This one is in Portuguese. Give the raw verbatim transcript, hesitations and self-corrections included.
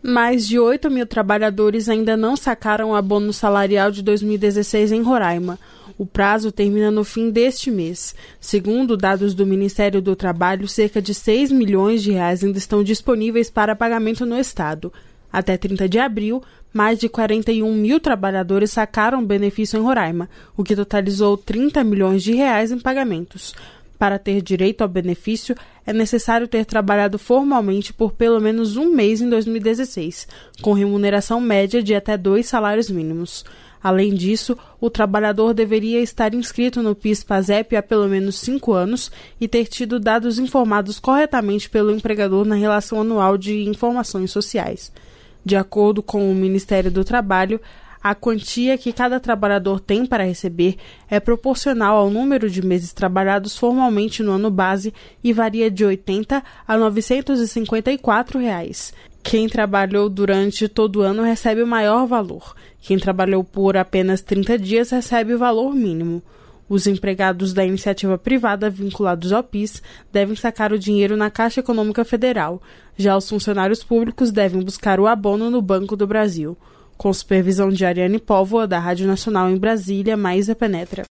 Mais de oito mil trabalhadores ainda não sacaram o abono salarial de dois mil e dezesseis em Roraima. O prazo termina no fim deste mês. Segundo dados do Ministério do Trabalho, cerca de seis milhões de reais ainda estão disponíveis para pagamento no estado. Até trinta de abril, mais de quarenta e um mil trabalhadores sacaram o benefício em Roraima, o que totalizou trinta milhões de reais em pagamentos. Para ter direito ao benefício, é necessário ter trabalhado formalmente por pelo menos um mês em dois mil e dezesseis, com remuneração média de até dois salários mínimos. Além disso, o trabalhador deveria estar inscrito no PIS/PASEP há pelo menos cinco anos e ter tido dados informados corretamente pelo empregador na relação anual de informações sociais. De acordo com o Ministério do Trabalho, a quantia que cada trabalhador tem para receber é proporcional ao número de meses trabalhados formalmente no ano base e varia de oitenta a novecentos e cinquenta e quatro reais. Quem trabalhou durante todo o ano recebe o maior valor. Quem trabalhou por apenas trinta dias recebe o valor mínimo. Os empregados da iniciativa privada vinculados ao PIS devem sacar o dinheiro na Caixa Econômica Federal. Já os funcionários públicos devem buscar o abono no Banco do Brasil. Com supervisão de Ariane Póvoa, da Rádio Nacional em Brasília, Maísa Penetra.